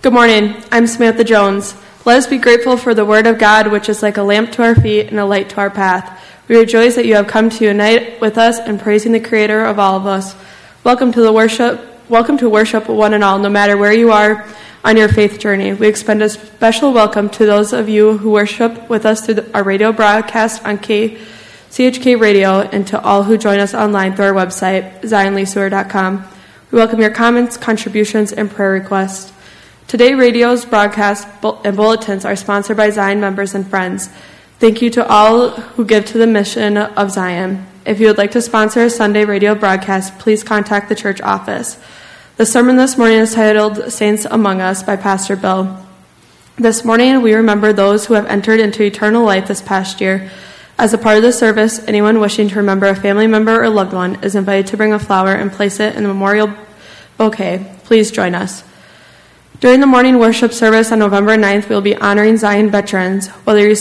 Good morning. I'm Samantha Jones. Let us be grateful for the Word of God, which is like a lamp to our feet and a light to our path. We rejoice that you have come to unite with us in praising the Creator of all of us. Welcome to worship one and all, no matter where you are on your faith journey. We extend a special welcome to those of you who worship with us through our radio broadcast on CHK Radio, and to all who join us online through our website, zionleeseward.com. We welcome your comments, contributions, and prayer requests. Today, radio's broadcasts and bulletins are sponsored by Zion members and friends. Thank you to all who give to the mission of Zion. If you would like to sponsor a Sunday radio broadcast, please contact the church office. The sermon this morning is titled Saints Among Us by Pastor Bill. This morning, we remember those who have entered into eternal life this past year. As a part of the service, anyone wishing to remember a family member or loved one is invited to bring a flower and place it in the memorial bouquet. Please join us. During the morning worship service on November 9th, we will be honoring Zion veterans. Whether you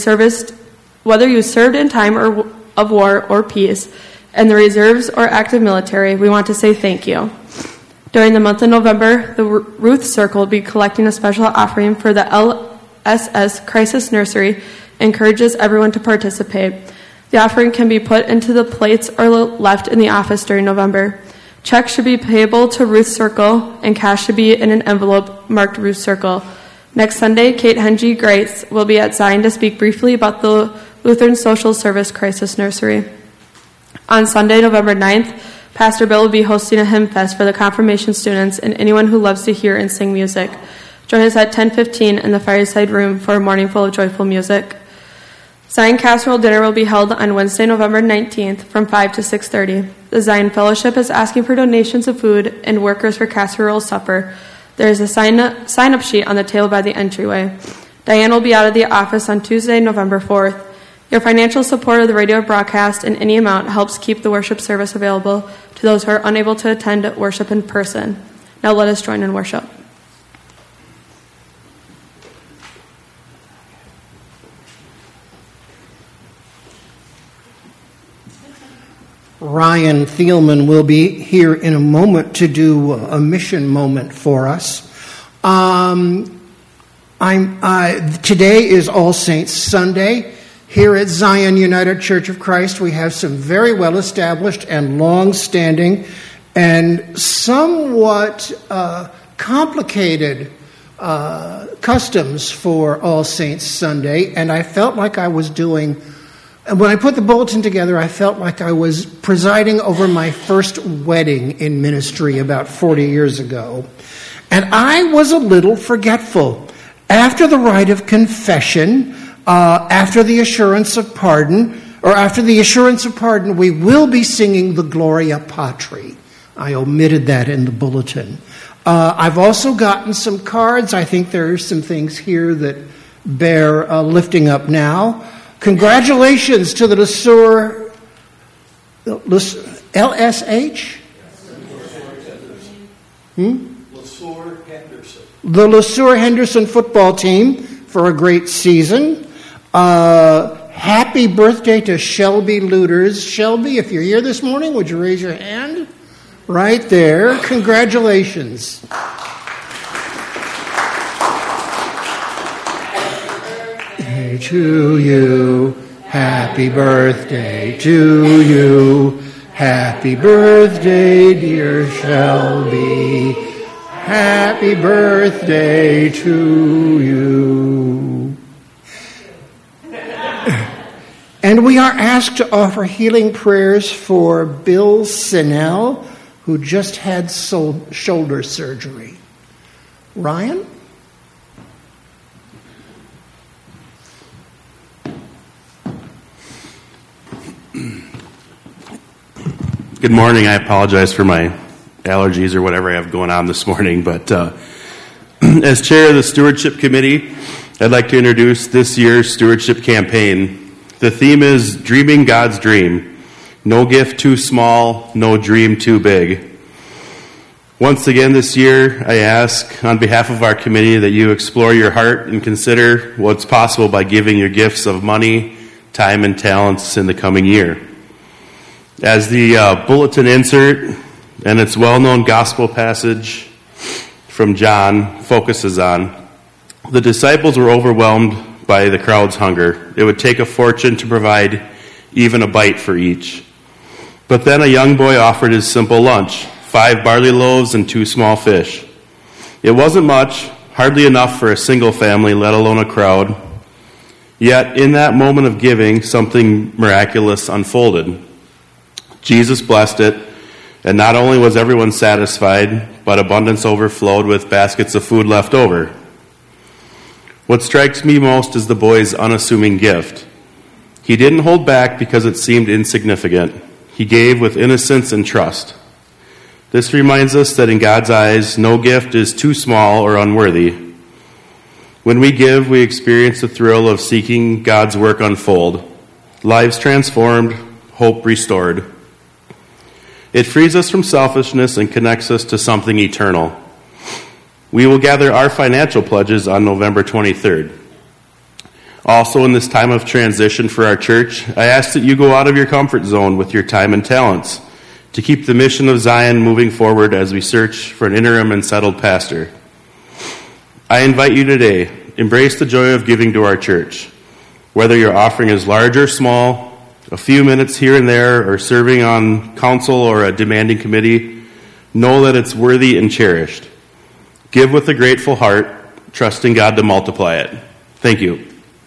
served in time of war or peace, in the reserves or active military, we want to say thank you. During the month of November, the Ruth Circle will be collecting a special offering for the LSS Crisis Nursery, encourages everyone to participate. The offering can be put into the plates or left in the office during November. Checks should be payable to Ruth Circle, and cash should be in an envelope marked Ruth Circle. Next Sunday, Kate Hengy Grace will be at Zion to speak briefly about the Lutheran Social Service Crisis Nursery. On Sunday, November 9th, Pastor Bill will be hosting a hymn fest for the confirmation students and anyone who loves to hear and sing music. Join us at 10:15 in the Fireside Room for a morning full of joyful music. Zion Casserole Dinner will be held on Wednesday, November 19th from 5 to 6:30. The Zion Fellowship is asking for donations of food and workers for Casserole Supper. There is a sign-up sheet on the table by the entryway. Diane will be out of the office on Tuesday, November 4th. Your financial support of the radio broadcast in any amount helps keep the worship service available to those who are unable to attend worship in person. Now let us join in worship. Ryan Thielman will be here in a moment to do a mission moment for us. Today is All Saints Sunday. Here at Zion United Church of Christ, we have some very well-established and long-standing and somewhat complicated customs for All Saints Sunday, and I felt like I was doing... When I put the bulletin together, I felt like I was presiding over my first wedding in ministry about 40 years ago. And I was a little forgetful. After the rite of confession, after the assurance of pardon, we will be singing the Gloria Patri. I omitted that in the bulletin. I've also gotten some cards. I think there are some things here that bear lifting up now. Congratulations to the LeSueur LSH? The LeSueur Henderson football team for a great season. Happy birthday to Shelby Looters. Shelby, if you're here this morning, would you raise your hand? Right there. Congratulations. To you, happy birthday to you, happy birthday, dear Shelby, happy birthday to you. And we are asked to offer healing prayers for Bill Sinnell, who just had shoulder surgery. Ryan? Good morning. I apologize for my allergies or whatever I have going on this morning, but as chair of the Stewardship Committee, I'd like to introduce this year's stewardship campaign. The theme is Dreaming God's Dream. No gift too small, no dream too big. Once again this year, I ask on behalf of our committee that you explore your heart and consider what's possible by giving your gifts of money, time, and talents in the coming year. As the bulletin insert and its well-known gospel passage from John focuses on, the disciples were overwhelmed by the crowd's hunger. It would take a fortune to provide even a bite for each. But then a young boy offered his simple lunch, 5 barley loaves and 2 small fish. It wasn't much, hardly enough for a single family, let alone a crowd. Yet, in that moment of giving, something miraculous unfolded. Jesus blessed it, and not only was everyone satisfied, but abundance overflowed with baskets of food left over. What strikes me most is the boy's unassuming gift. He didn't hold back because it seemed insignificant. He gave with innocence and trust. This reminds us that in God's eyes, no gift is too small or unworthy. When we give, we experience the thrill of seeing God's work unfold. Lives transformed, hope restored. It frees us from selfishness and connects us to something eternal. We will gather our financial pledges on November 23rd. Also, in this time of transition for our church, I ask that you go out of your comfort zone with your time and talents to keep the mission of Zion moving forward as we search for an interim and settled pastor. I invite you today, embrace the joy of giving to our church. Whether your offering is large or small, a few minutes here and there, or serving on council or a demanding committee, know that it's worthy and cherished. Give with a grateful heart, trusting God to multiply it. Thank you.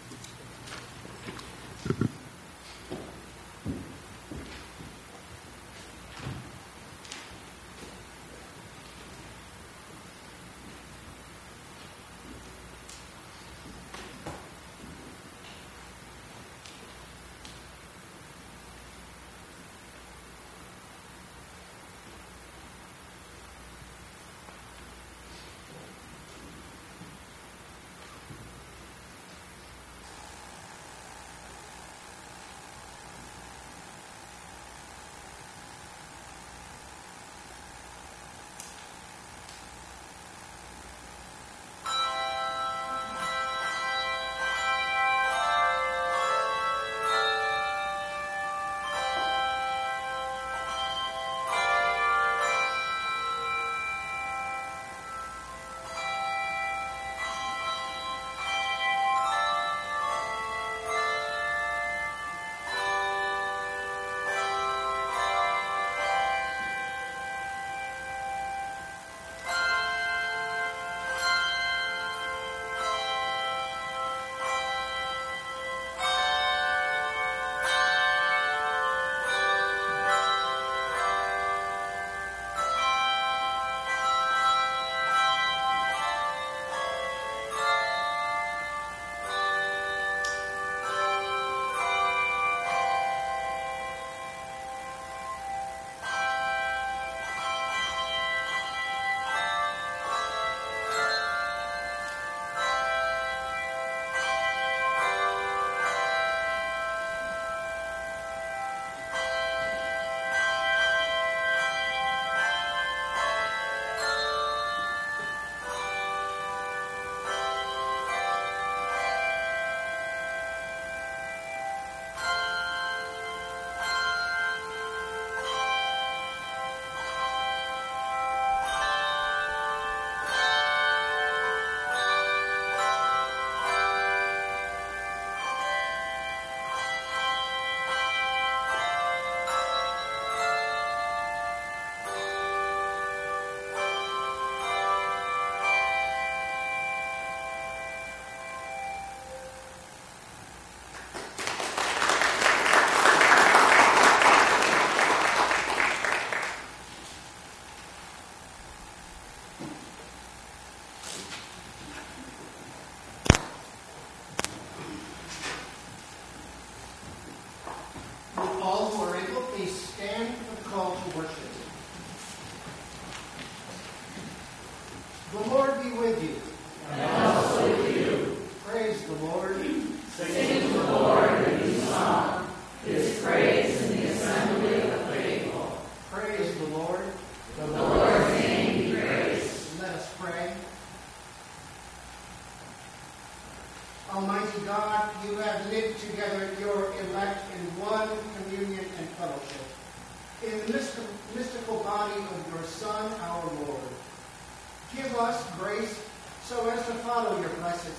Almighty God, you have knit together your elect in one communion and fellowship, in the mystical body of your Son, our Lord. Give us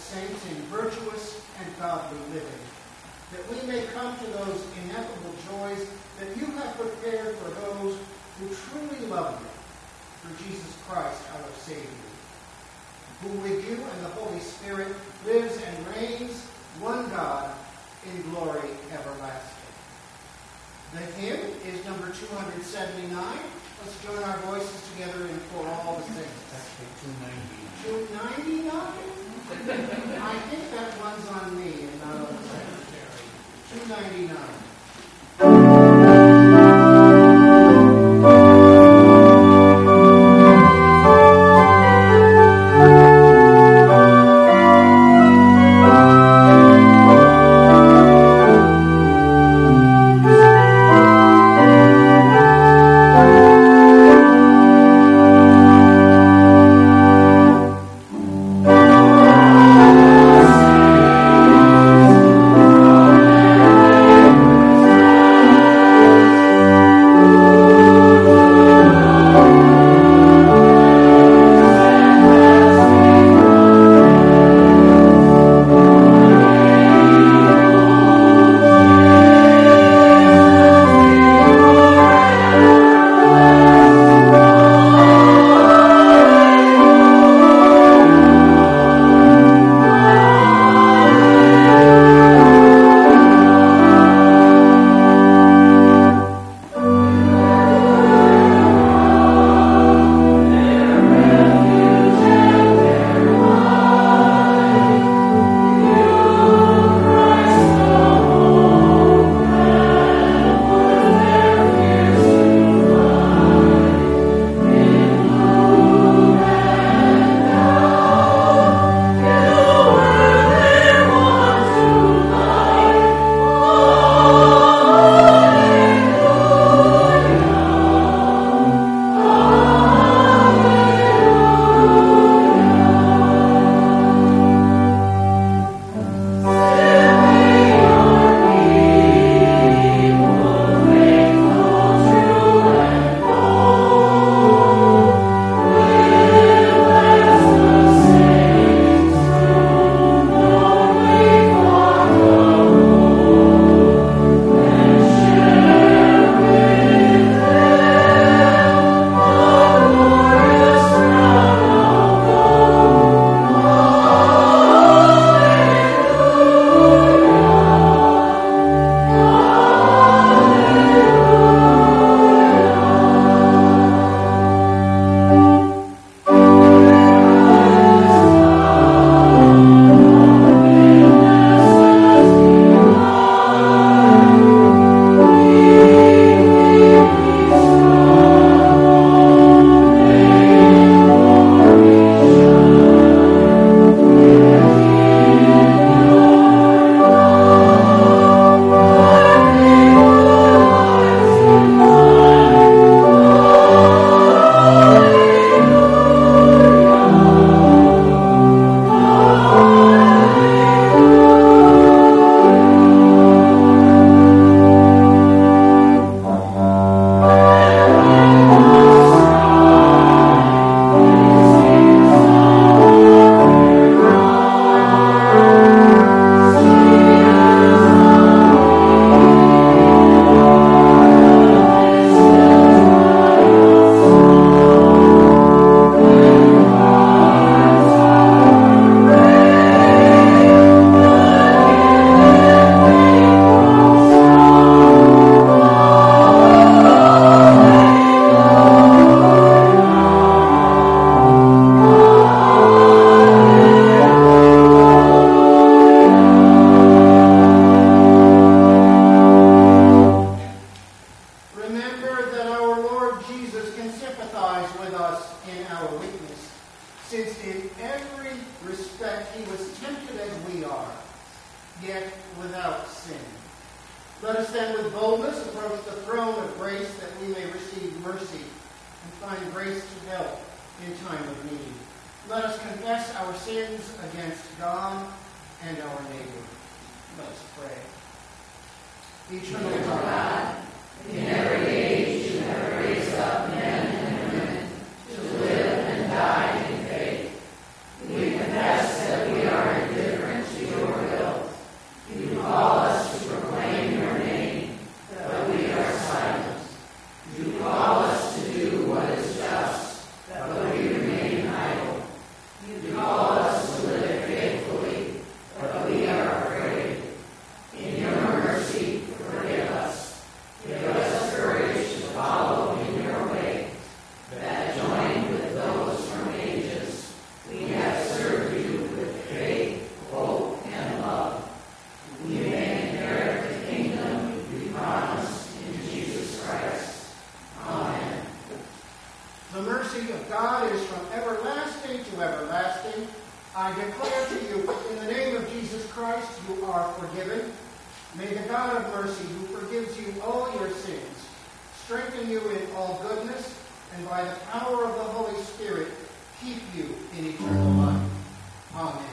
saints in virtuous and godly living, that we may come to those ineffable joys that you have prepared for those who truly love you, through Jesus Christ our Savior, who with you and the Holy Spirit lives and reigns, one God, in glory everlasting. The hymn is number 279. Let's join our voices together in For All the Saints. That's 299? I think that one's on me and not on the secretary. 299. Let us then with boldness approach the throne of grace that we may receive mercy and find grace to help in time of need. Let us confess our sins against God and our neighbor. Let us pray. Eternal God, in every age you have raised up men and women to live and die in faith. We confess that we are in to everlasting. I declare to you, in the name of Jesus Christ, you are forgiven. May the God of mercy, who forgives you all your sins, strengthen you in all goodness, and by the power of the Holy Spirit, keep you in eternal life. Amen.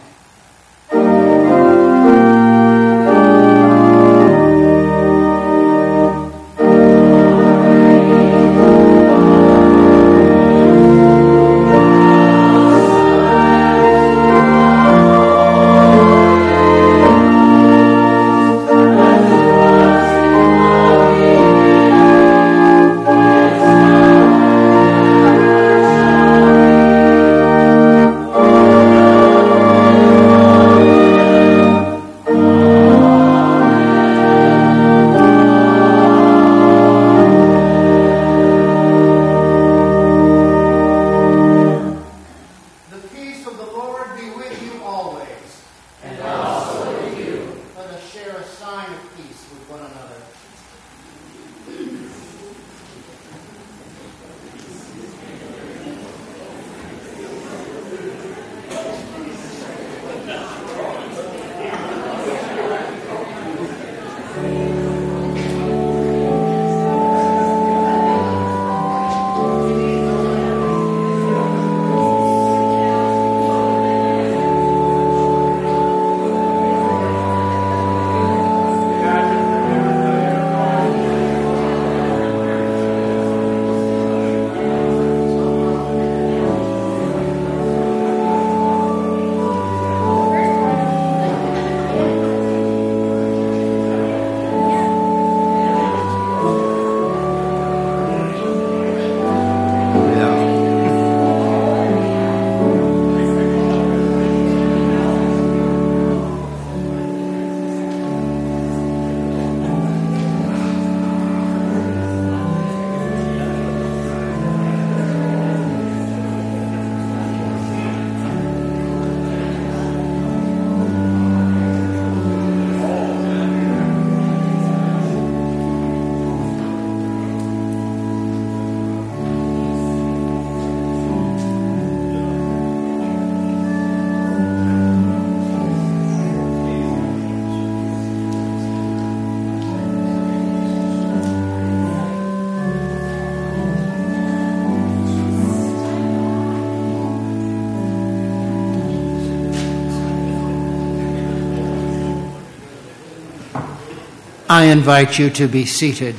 I invite you to be seated.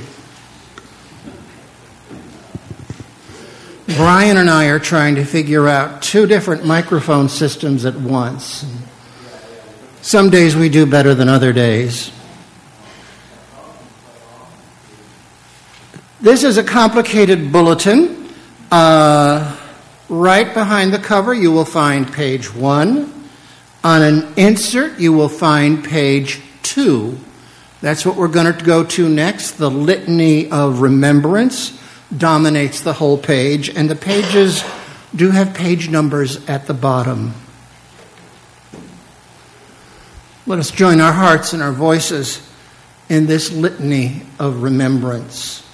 Brian and I are trying to figure out 2 different microphone systems at once. Some days we do better than other days. This is a complicated bulletin. Right behind the cover you will find page 1. On an insert you will find page 2. That's what we're going to go to next. The Litany of Remembrance dominates the whole page, and the pages do have page numbers at the bottom. Let us join our hearts and our voices in this Litany of Remembrance.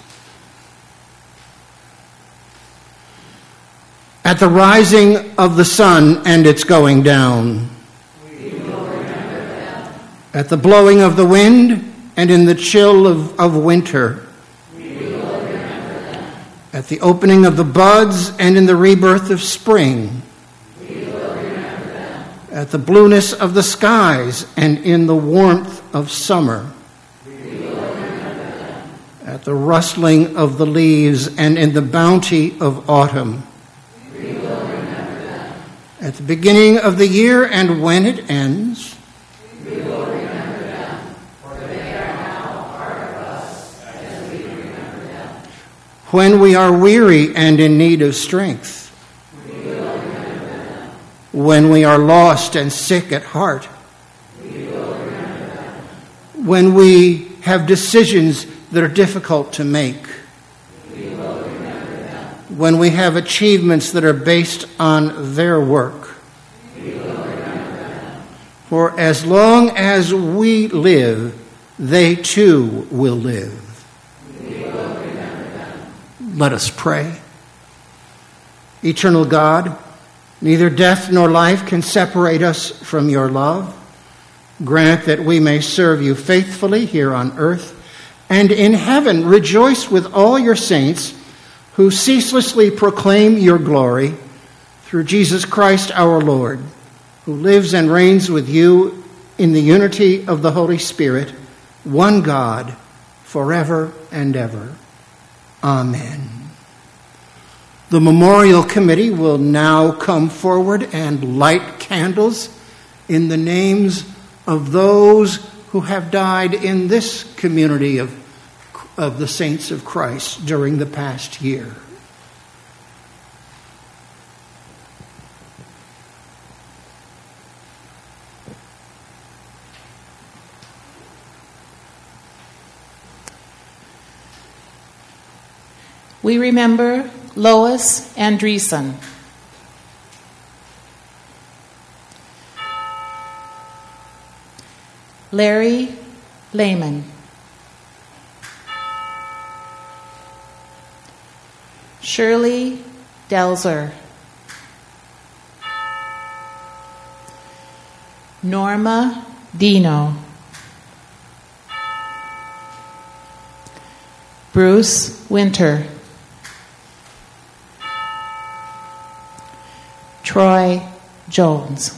At the rising of the sun and its going down, we will remember them. At the blowing of the wind and in the chill of winter, we will remember them. At the opening of the buds and in the rebirth of spring, we will remember them. At the blueness of the skies and in the warmth of summer, we will remember them. At the rustling of the leaves and in the bounty of autumn, we will remember them. At the beginning of the year and when it ends, we will remember them, for they are now part of us as we remember them. When we are weary and in need of strength, we will remember them. When we are lost and sick at heart, we will remember them. When we have decisions that are difficult to make, we will remember them. When we have achievements that are based on their work, we will remember them. For as long as we live, they too will live. We will remember them. Let us pray. Eternal God, Neither death nor life can separate us from your love. Grant that we may serve you faithfully here on earth, and in heaven rejoice with all your saints who ceaselessly proclaim your glory through Jesus Christ our Lord, who lives and reigns with you in the unity of the Holy Spirit, one God, forever and ever. Amen. The Memorial Committee will now come forward and light candles in the names of those who have died in this community of the saints of Christ during the past year. We remember Lois Andreessen, Larry Lehman, Shirley Delzer, Norma Dino, Bruce Winter, Troy Jones.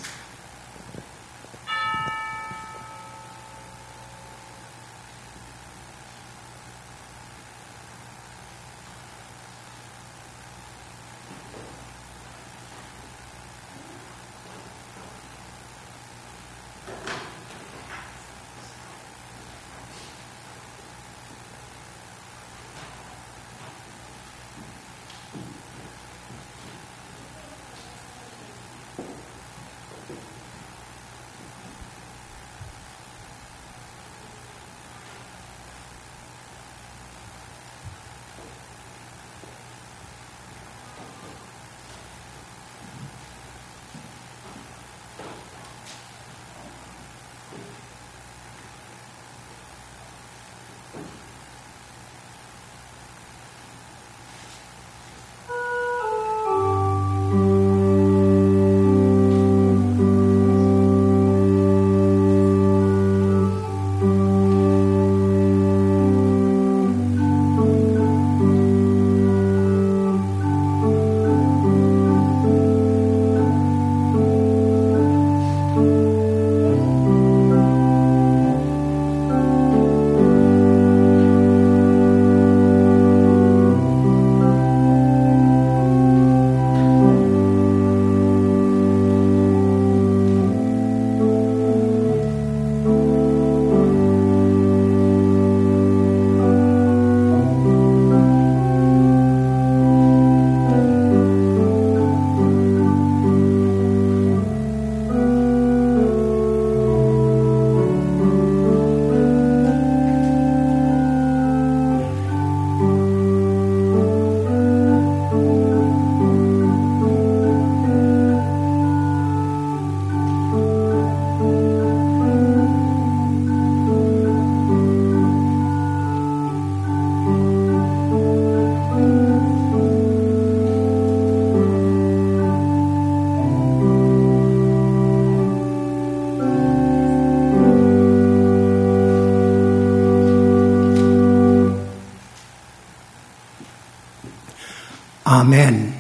Amen.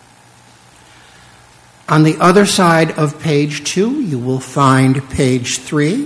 On the other side of page 2, you will find page 3.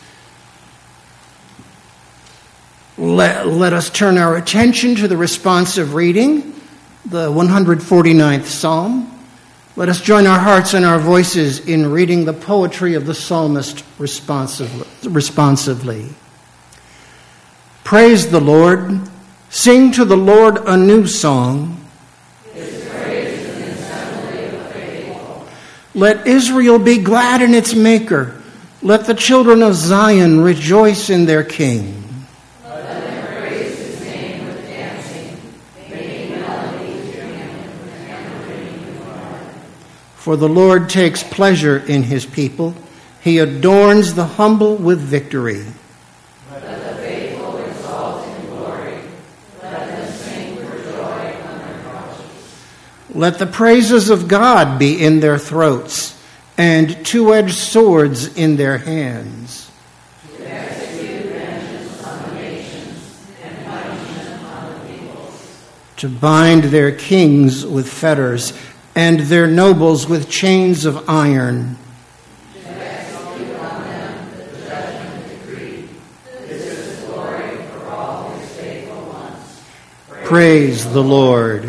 Let us turn our attention to the responsive reading, the 149th Psalm. Let us join our hearts and our voices in reading the poetry of the psalmist responsively. Praise the Lord. Sing to the Lord a new song. His praise in the assembly of the faithful. Let Israel be glad in its Maker. Let the children of Zion rejoice in their King. Let them praise his name with dancing, making melody to him and ringing the harp. For the Lord takes pleasure in his people. He adorns the humble with victory. Let the faithful exalt in glory. Let them sing for joy on their crosses. Let the praises of God be in their throats, and two-edged swords in their hands. To execute vengeance on the nations and punishment on the peoples. To bind their kings with fetters, and their nobles with chains of iron. To execute on them the judgment decree. This is glory for all his faithful ones. Praise the Lord.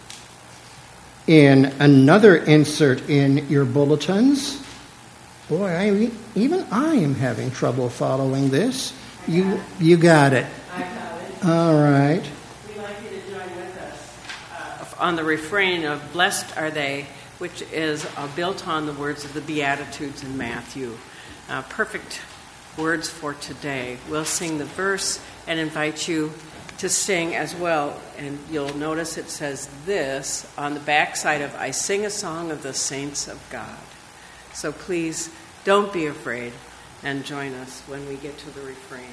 In another insert in your bulletins, boy, even I am having trouble following this. You got it. I got it. All right. We'd like you to join with us on the refrain of "Blessed are they," which is built on the words of the Beatitudes in Matthew. Perfect words for today. We'll sing the verse and invite you to sing as well. And you'll notice it says this on the back side of "I sing a song of the saints of God." So please don't be afraid and join us when we get to the refrain.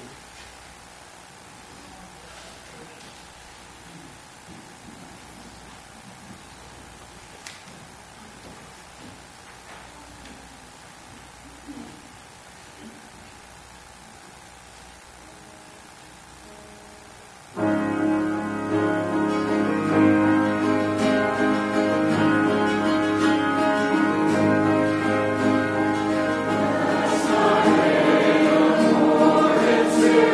It's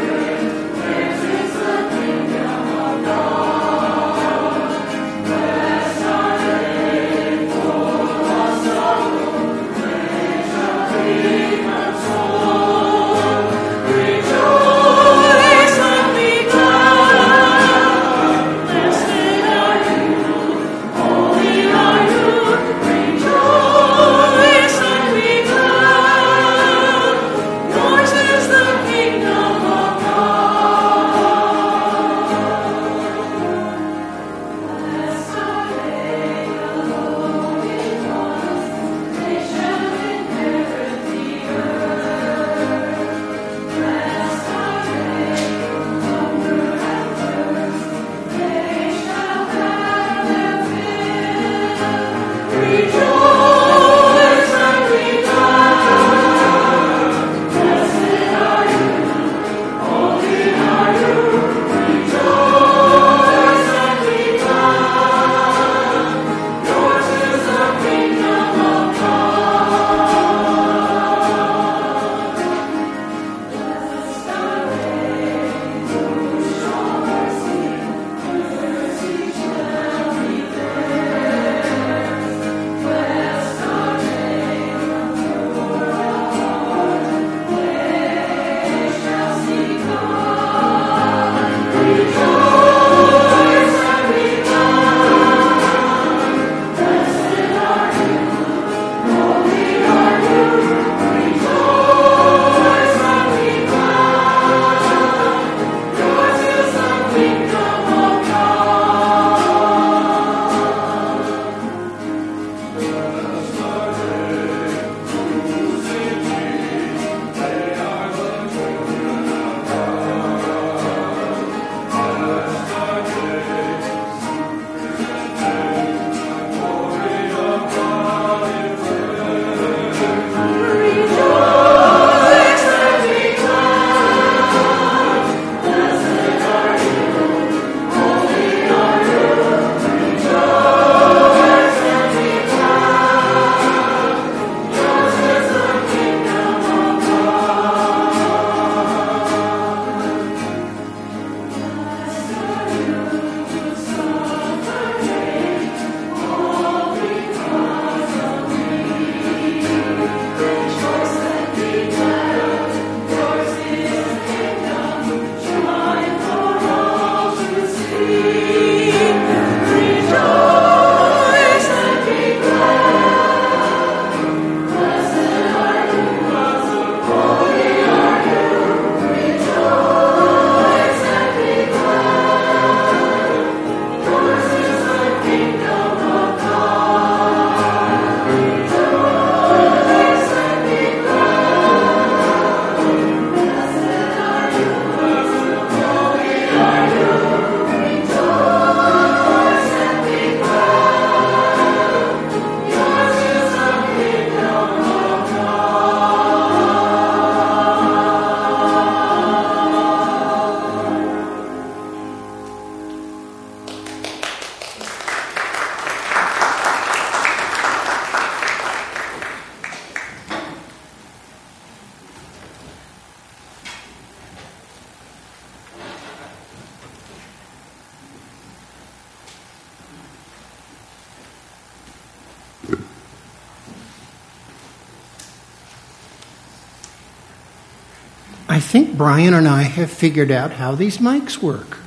I think Brian and I have figured out how these mics work.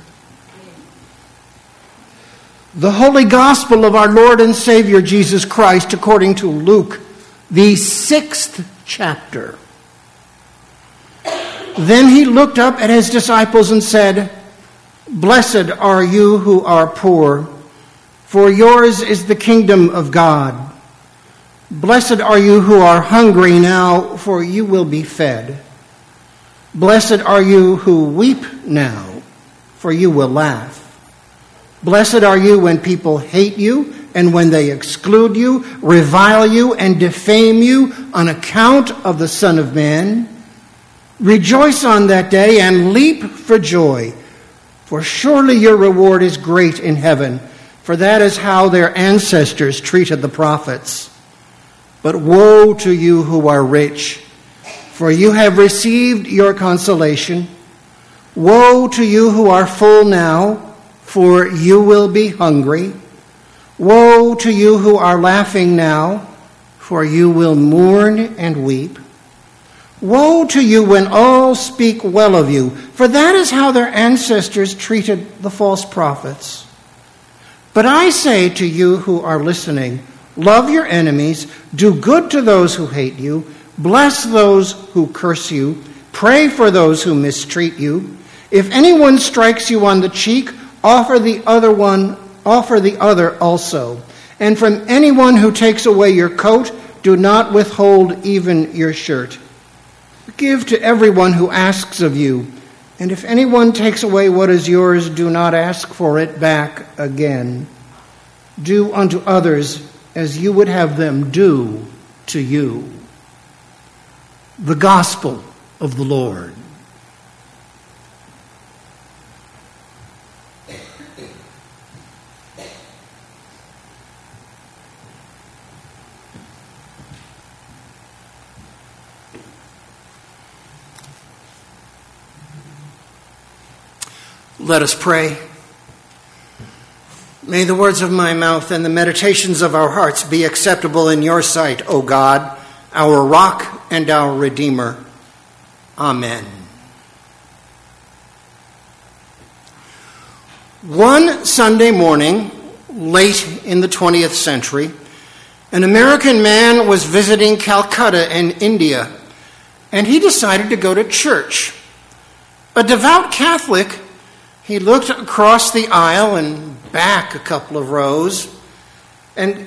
The Holy Gospel of our Lord and Savior Jesus Christ according to Luke, the 6th chapter. Then he looked up at his disciples and said, "Blessed are you who are poor, for yours is the kingdom of God. Blessed are you who are hungry now, for you will be fed. Blessed are you who weep now, for you will laugh. Blessed are you when people hate you and when they exclude you, revile you, and defame you on account of the Son of Man. Rejoice on that day and leap for joy, for surely your reward is great in heaven, for that is how their ancestors treated the prophets. But woe to you who are rich, for you have received your consolation. Woe to you who are full now, for you will be hungry. Woe to you who are laughing now, for you will mourn and weep. Woe to you when all speak well of you, for that is how their ancestors treated the false prophets. But I say to you who are listening, love your enemies, do good to those who hate you, bless those who curse you, pray for those who mistreat you. If anyone strikes you on the cheek, offer the other also. And from anyone who takes away your coat, do not withhold even your shirt. Give to everyone who asks of you, and if anyone takes away what is yours, do not ask for it back again. Do unto others as you would have them do to you." The Gospel of the Lord. Let us pray. May the words of my mouth and the meditations of our hearts be acceptable in your sight, O God, our rock and our Redeemer. Amen. One Sunday morning, late in the 20th century, an American man was visiting Calcutta in India, and he decided to go to church. A devout Catholic, he looked across the aisle and back a couple of rows and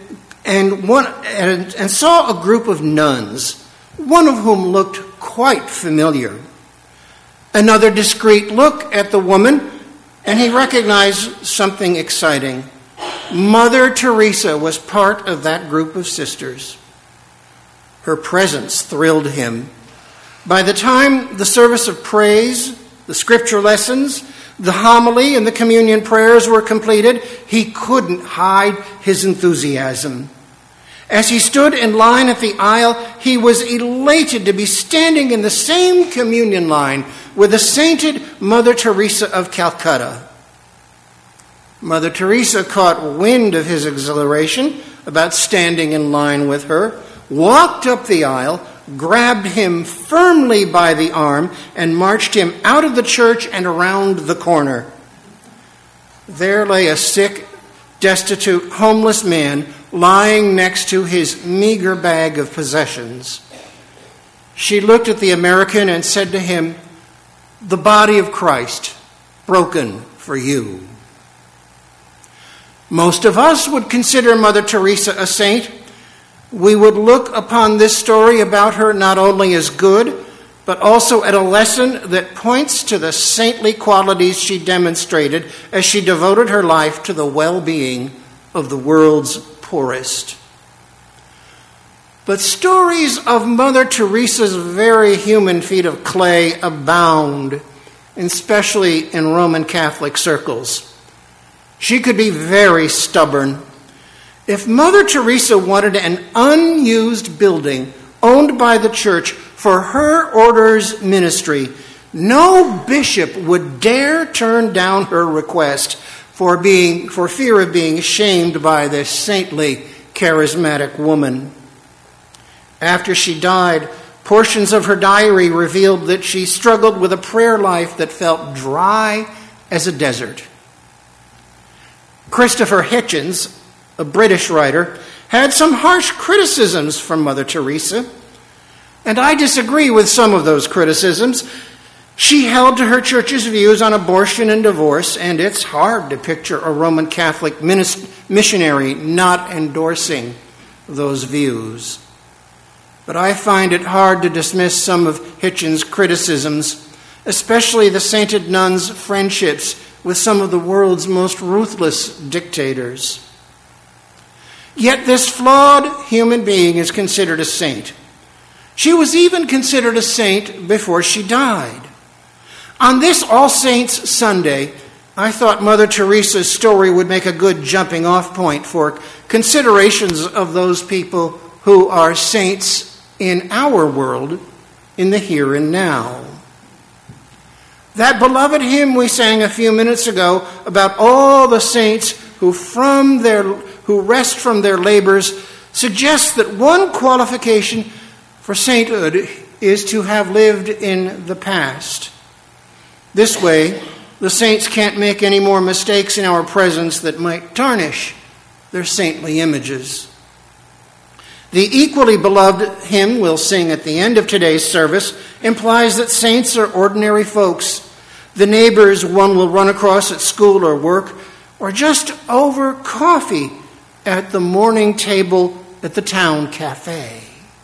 saw a group of nuns, one of whom looked quite familiar. Another discreet look at the woman, and he recognized something exciting. Mother Teresa was part of that group of sisters. Her presence thrilled him. By the time the service of praise, the scripture lessons, the homily and the communion prayers were completed, he couldn't hide his enthusiasm. As he stood in line at the aisle, he was elated to be standing in the same communion line with the sainted Mother Teresa of Calcutta. Mother Teresa caught wind of his exhilaration about standing in line with her, walked up the aisle, grabbed him firmly by the arm, and marched him out of the church and around the corner. There lay a sick, destitute, homeless man lying next to his meager bag of possessions. She looked at the American and said to him, "The body of Christ, broken for you." Most of us would consider Mother Teresa a saint. We would look upon this story about her not only as good, but also at a lesson that points to the saintly qualities she demonstrated as she devoted her life to the well-being of the world's poorest. But stories of Mother Teresa's very human feet of clay abound, especially in Roman Catholic circles. She could be very stubborn. If Mother Teresa wanted an unused building owned by the church for her order's ministry, no bishop would dare turn down her request for fear of being shamed by this saintly, charismatic woman. After she died, Portions of her diary revealed that she struggled with a prayer life that felt dry as a desert. Christopher Hitchens, a British writer, had some harsh criticisms from Mother Teresa, and I disagree with some of those criticisms. She held to her church's views on abortion and divorce, and it's hard to picture a Roman Catholic missionary not endorsing those views. But I find it hard to dismiss some of Hitchens' criticisms, especially the sainted nun's friendships with some of the world's most ruthless dictators. Yet this flawed human being is considered a saint. She was even considered a saint before she died. On this All Saints Sunday, I thought Mother Teresa's story would make a good jumping-off point for considerations of those people who are saints in our world, in the here and now. That beloved hymn we sang a few minutes ago about all the saints who rest from their labors suggests that one qualification for sainthood is to have lived in the past. This way, the saints can't make any more mistakes in our presence that might tarnish their saintly images. The equally beloved hymn we'll sing at the end of today's service implies that saints are ordinary folks, the neighbors one will run across at school or work, or just over coffee at the morning table at the town cafe.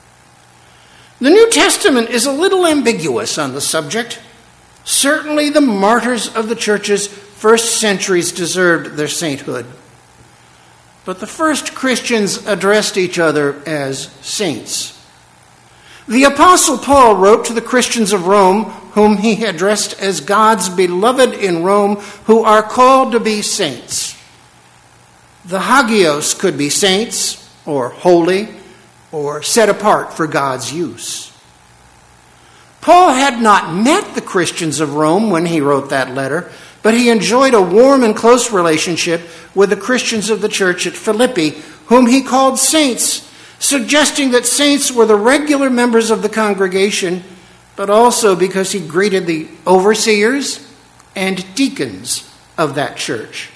The New Testament is a little ambiguous on the subject. Certainly the martyrs of the church's first centuries deserved their sainthood. But the first Christians addressed each other as saints. The Apostle Paul wrote to the Christians of Rome, whom he addressed as God's beloved in Rome, who are called to be saints. The hagios could be saints, or holy, or set apart for God's use. Paul had not met the Christians of Rome when he wrote that letter, but he enjoyed a warm and close relationship with the Christians of the church at Philippi, whom he called saints, suggesting that saints were the regular members of the congregation, but also because he greeted the overseers and deacons of that church.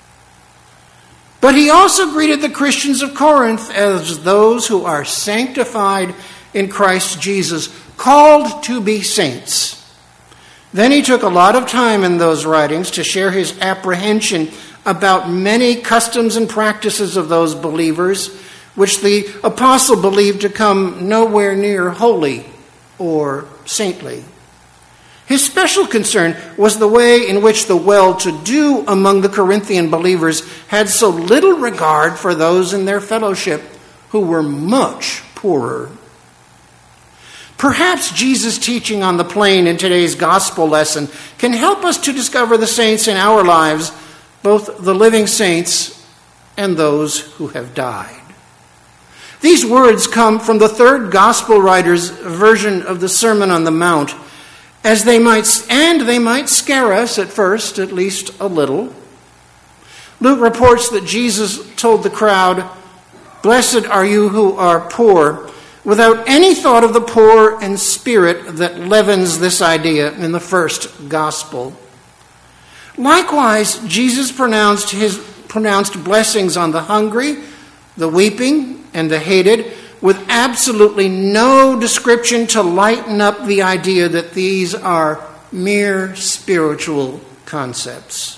But he also greeted the Christians of Corinth as those who are sanctified in Christ Jesus, called to be saints. Then he took a lot of time in those writings to share his apprehension about many customs and practices of those believers, which the apostle believed to come nowhere near holy or saintly. His special concern was the way in which the well-to-do among the Corinthian believers had so little regard for those in their fellowship who were much poorer. Perhaps Jesus' teaching on the plain in today's gospel lesson can help us to discover the saints in our lives, both the living saints and those who have died. These words come from the third gospel writer's version of the Sermon on the Mount, as they might scare us at first, at least a little. Luke reports that Jesus told the crowd, "Blessed are you who are poor," without any thought of the poor in spirit that leavens this idea in the first gospel. Likewise, Jesus pronounced blessings on the hungry, the weeping, and the hated, with absolutely no description to lighten up the idea that these are mere spiritual concepts.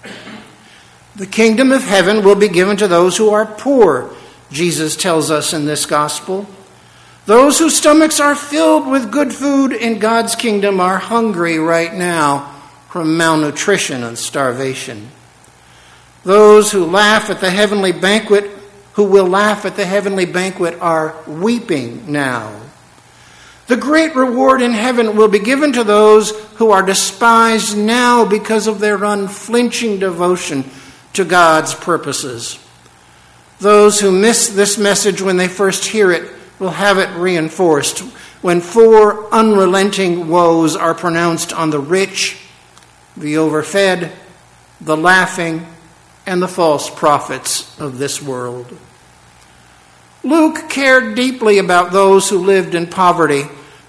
The kingdom of heaven will be given to those who are poor, Jesus tells us in this gospel. Those whose stomachs are filled with good food in God's kingdom are hungry right now from malnutrition and starvation. Those who laugh at the heavenly banquet, who will laugh at the heavenly banquet, are weeping now. The great reward in heaven will be given to those who are despised now because of their unflinching devotion to God's purposes. Those who miss this message when they first hear it will have it reinforced when 4 unrelenting woes are pronounced on the rich, the overfed, the laughing, and the false prophets of this world. Luke cared deeply about those who lived in poverty,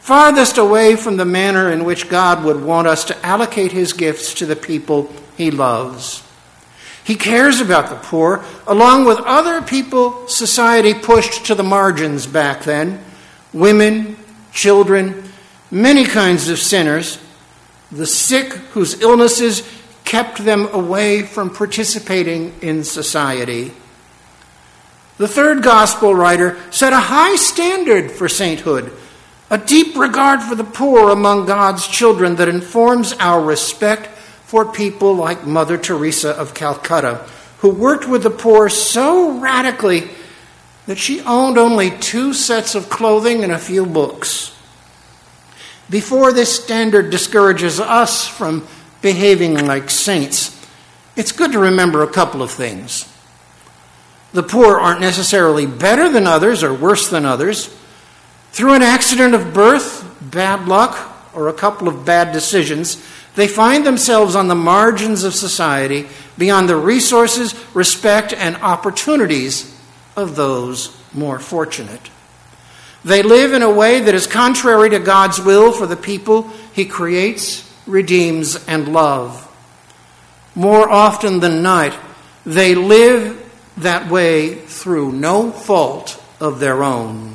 farthest away from the manner in which God would want us to allocate his gifts to the people he loves. He cares about the poor, along with other people society pushed to the margins back then: women, children, many kinds of sinners, the sick whose illnesses kept them away from participating in society. The third gospel writer set a high standard for sainthood, a deep regard for the poor among God's children that informs our respect for people like Mother Teresa of Calcutta, who worked with the poor so radically that she owned only 2 sets of clothing and a few books. Before this standard discourages us from behaving like saints, it's good to remember a couple of things. The poor aren't necessarily better than others or worse than others. Through an accident of birth, bad luck, or a couple of bad decisions, they find themselves on the margins of society, beyond the resources, respect, and opportunities of those more fortunate. They live in a way that is contrary to God's will for the people he creates, redeems, and loves. More often than not, they live that way through no fault of their own.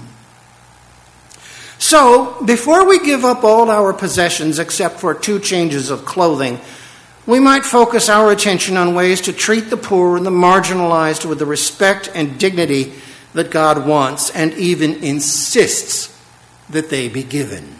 So, before we give up all our possessions except for 2 changes of clothing, we might focus our attention on ways to treat the poor and the marginalized with the respect and dignity that God wants and even insists that they be given.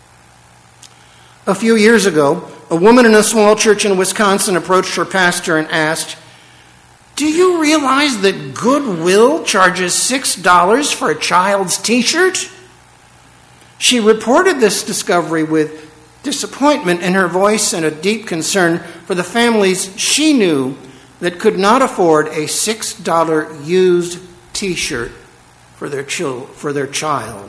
A few years ago, a woman in a small church in Wisconsin approached her pastor and asked, "Do you realize that Goodwill charges $6 for a child's t-shirt?" She reported this discovery with disappointment in her voice and a deep concern for the families she knew that could not afford a $6 used t-shirt for their child.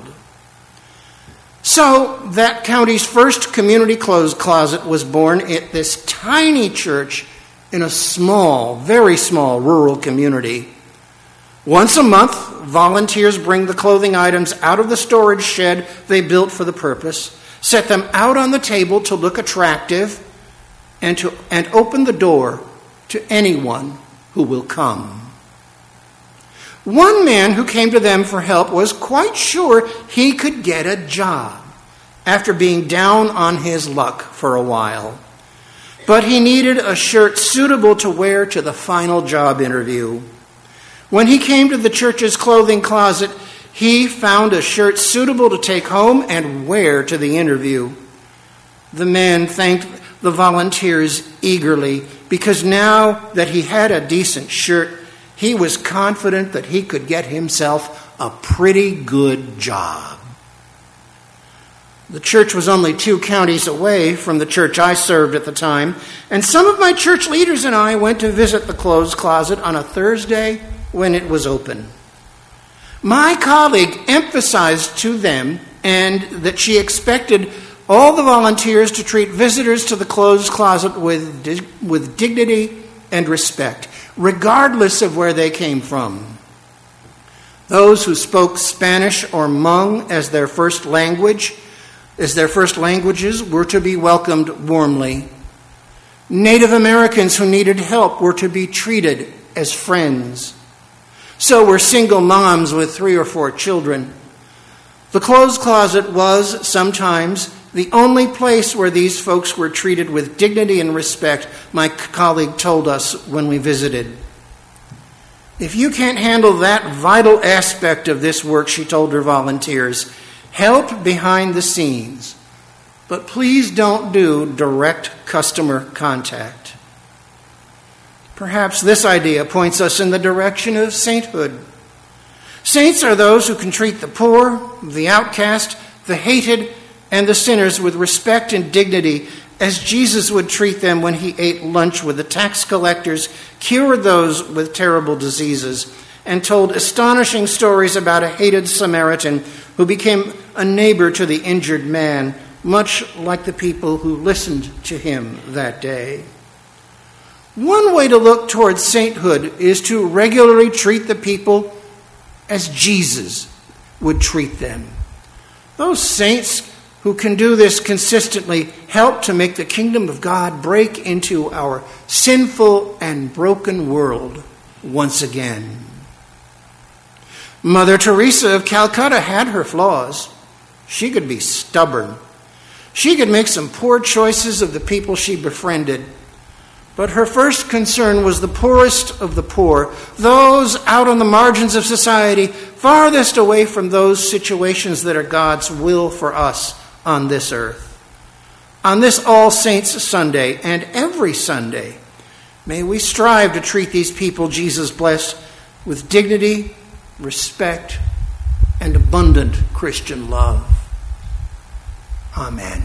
So that county's first community clothes closet was born at this tiny church in a small, very small rural community. Once a month, volunteers bring the clothing items out of the storage shed they built for the purpose, set them out on the table to look attractive, and open the door to anyone who will come. One man who came to them for help was quite sure he could get a job after being down on his luck for a while. But he needed a shirt suitable to wear to the final job interview. When he came to the church's clothing closet, he found a shirt suitable to take home and wear to the interview. The man thanked the volunteers eagerly because now that he had a decent shirt, he was confident that he could get himself a pretty good job. The church was only 2 counties away from the church I served at the time, and some of my church leaders and I went to visit the clothes closet on a Thursday when it was open. My colleague emphasized to them and that she expected all the volunteers to treat visitors to the clothes closet with dignity and respect, regardless of where they came from. Those who spoke Spanish or Hmong as their first languages were to be welcomed warmly. Native Americans who needed help were to be treated as friends. So were single moms with 3 or 4 children. The clothes closet was sometimes the only place where these folks were treated with dignity and respect, my colleague told us when we visited. If you can't handle that vital aspect of this work, she told her volunteers, help behind the scenes, but please don't do direct customer contact. Perhaps this idea points us in the direction of sainthood. Saints are those who can treat the poor, the outcast, the hated, and the sinners with respect and dignity, as Jesus would treat them when he ate lunch with the tax collectors, cured those with terrible diseases, and told astonishing stories about a hated Samaritan who became a neighbor to the injured man, much like the people who listened to him that day. One way to look towards sainthood is to regularly treat the people as Jesus would treat them. Those saints who can do this consistently, help to make the kingdom of God break into our sinful and broken world once again. Mother Teresa of Calcutta had her flaws. She could be stubborn. She could make some poor choices of the people she befriended. But her first concern was the poorest of the poor, those out on the margins of society, farthest away from those situations that are God's will for us on this earth. On this All Saints Sunday and every Sunday, may we strive to treat these people Jesus blessed with dignity, respect, and abundant Christian love. Amen.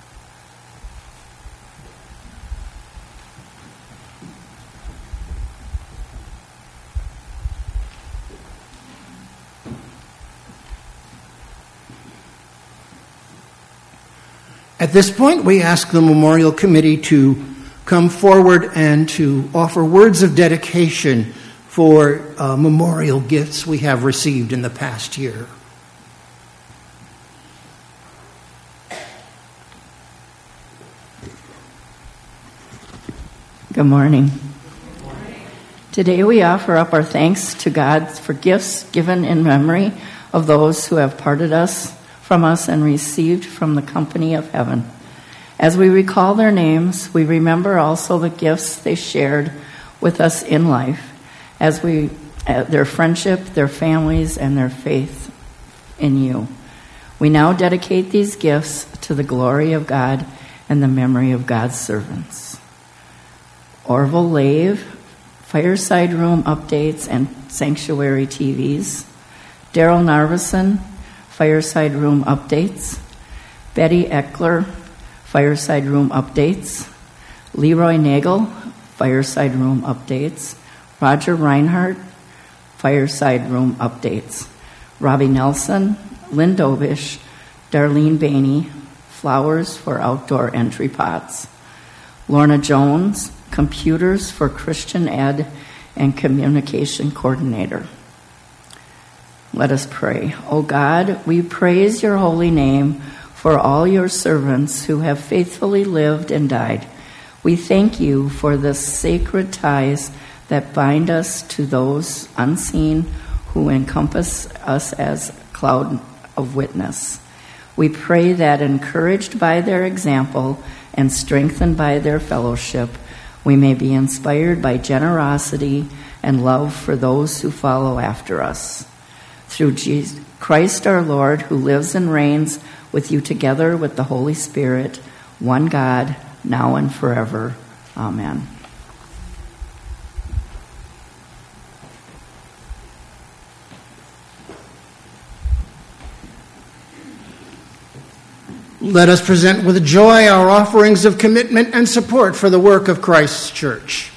At this point, we ask the Memorial Committee to come forward and to offer words of dedication for memorial gifts we have received in the past year. Good morning. Today we offer up our thanks to God for gifts given in memory of those who have parted from us and received from the company of heaven. As we recall their names, we remember also the gifts they shared with us in life, as their friendship, their families, and their faith in you. We now dedicate these gifts to the glory of God and the memory of God's servants. Orville Lave, Fireside Room Updates and Sanctuary TVs. Daryl Narveson, Fireside Room Updates. Betty Eckler, Fireside Room Updates. Leroy Nagel, Fireside Room Updates. Roger Reinhardt, Fireside Room Updates. Robbie Nelson, Lynn Dobish, Darlene Bainey, Flowers for Outdoor Entry Pots. Lorna Jones, Computers for Christian Ed and Communication Coordinator. Let us pray. O God, we praise your holy name for all your servants who have faithfully lived and died. We thank you for the sacred ties that bind us to those unseen who encompass us as a cloud of witness. We pray that, encouraged by their example and strengthened by their fellowship, we may be inspired by generosity and love for those who follow after us. Through Jesus Christ our Lord, who lives and reigns with you together with the Holy Spirit, one God, now and forever. Amen. Let us present with joy our offerings of commitment and support for the work of Christ's church.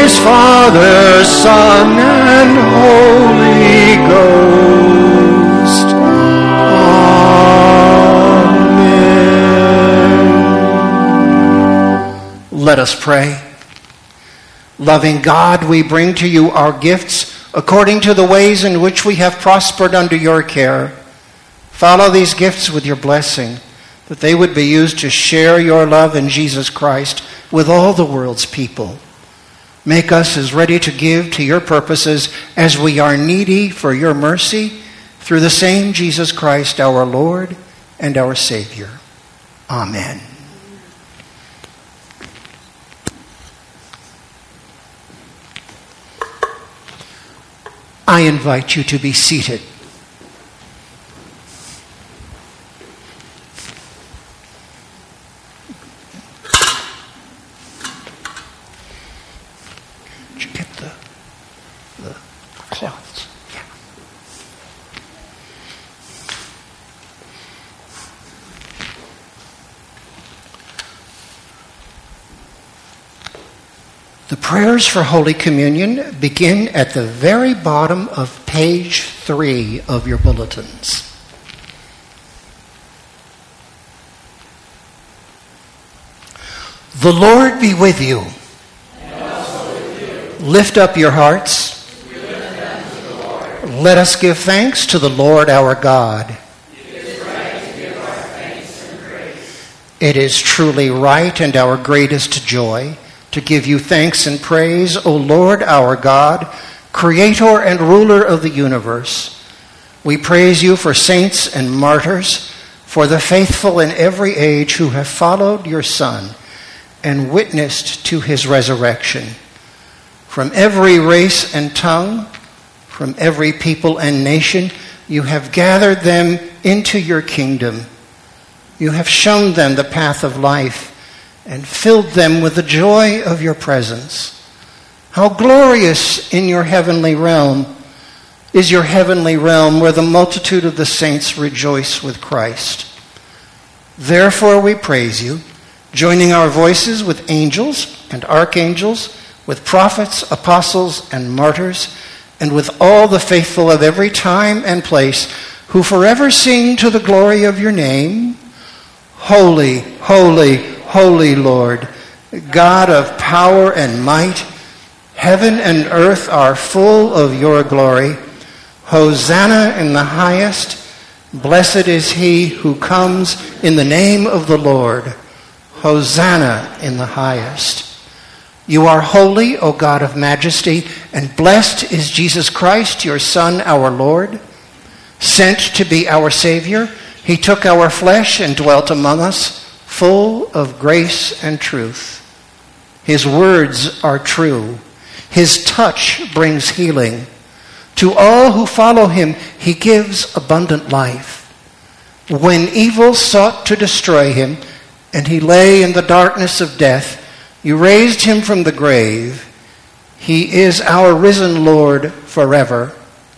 praise, Father, Son, and Holy Ghost. Amen. Let us pray. Loving God, we bring to you our gifts according to the ways in which we have prospered under your care. Follow these gifts with your blessing, that they would be used to share your love in Jesus Christ with all the world's people. Make us as ready to give to your purposes as we are needy for your mercy, through the same Jesus Christ, our Lord and our Savior. Amen. I invite you to be seated. Did you get the cloths? Yeah. The prayers for Holy Communion begin at the very bottom of page 3 of your bulletins. The Lord be with you. And also with you. Lift up your hearts. We lift them to the Lord. Let us give thanks to the Lord our God. It is right to give our thanks and praise. It is truly right and our greatest joy to give you thanks and praise, O Lord our God, Creator and ruler of the universe. We praise you for saints and martyrs, for the faithful in every age who have followed your Son and witnessed to his resurrection. From every race and tongue, from every people and nation, you have gathered them into your kingdom. You have shown them the path of life and filled them with the joy of your presence. How glorious in your heavenly realm is your heavenly realm, where the multitude of the saints rejoice with Christ. Therefore we praise you, joining our voices with angels and archangels, with prophets, apostles, and martyrs, and with all the faithful of every time and place, who forever sing to the glory of your name. Holy, holy, holy Lord, God of power and might, heaven and earth are full of your glory. Hosanna in the highest. Blessed is he who comes in the name of the Lord. Hosanna in the highest. You are holy, O God of majesty, and blessed is Jesus Christ, your Son, our Lord. Sent to be our Savior, he took our flesh and dwelt among us, full of grace and truth. His words are true. His touch brings healing. To all who follow him, he gives abundant life. When evil sought to destroy him, and he lay in the darkness of death, you raised him from the grave. He is our risen Lord forever.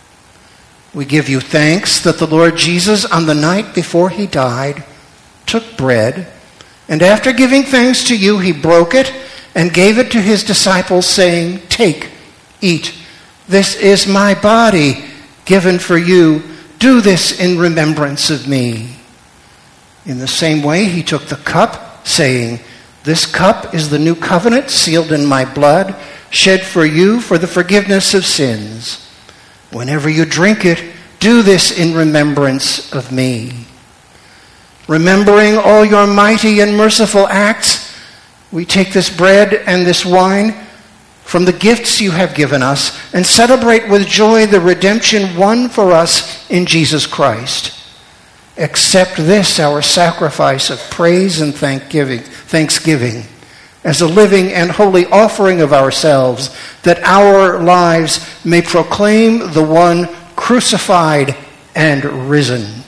We give you thanks that the Lord Jesus, on the night before he died, took bread, and after giving thanks to you, he broke it and gave it to his disciples, saying, "Take, eat. This is my body given for you. Do this in remembrance of me." In the same way, he took the cup, saying, "This cup is the new covenant sealed in my blood, shed for you for the forgiveness of sins. Whenever you drink it, do this in remembrance of me." Remembering all your mighty and merciful acts, we take this bread and this wine from the gifts you have given us and celebrate with joy the redemption won for us in Jesus Christ. Accept this, our sacrifice of praise and thanksgiving, as a living and holy offering of ourselves, that our lives may proclaim the one crucified and risen.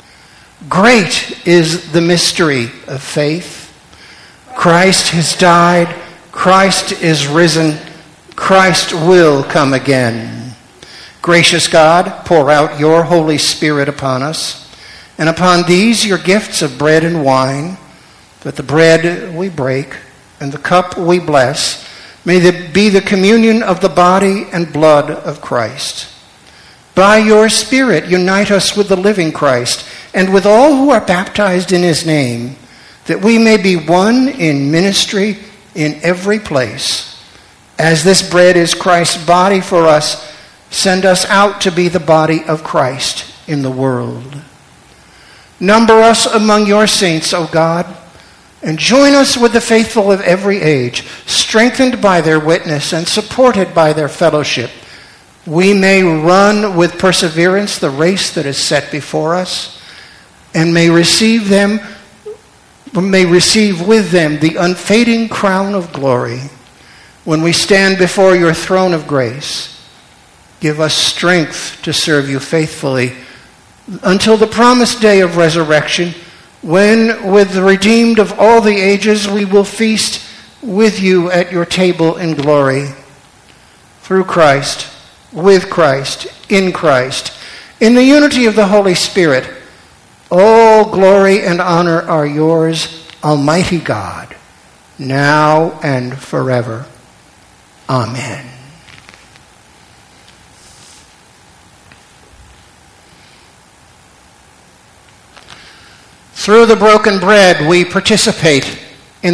Great is the mystery of faith. Christ has died. Christ is risen. Christ will come again. Gracious God, pour out your Holy Spirit upon us, and upon these your gifts of bread and wine, that the bread we break and the cup we bless May it be the communion of the body and blood of Christ. By your Spirit, unite us with the living Christ and with all who are baptized in his name, that we may be one in ministry in every place. As this bread is Christ's body for us, send us out to be the body of Christ in the world. Number us among your saints, O God, and join us with the faithful of every age, strengthened by their witness and supported by their fellowship. We may run with perseverance the race that is set before us, and may receive with them the unfading crown of glory when we stand before your throne of grace. Give us strength to serve you faithfully until the promised day of resurrection, when, with the redeemed of all the ages, we will feast with you at your table in glory. Through Christ, with Christ, in the unity of the Holy Spirit, all glory and honor are yours, Almighty God, now and forever. Amen. Through the broken bread, we participate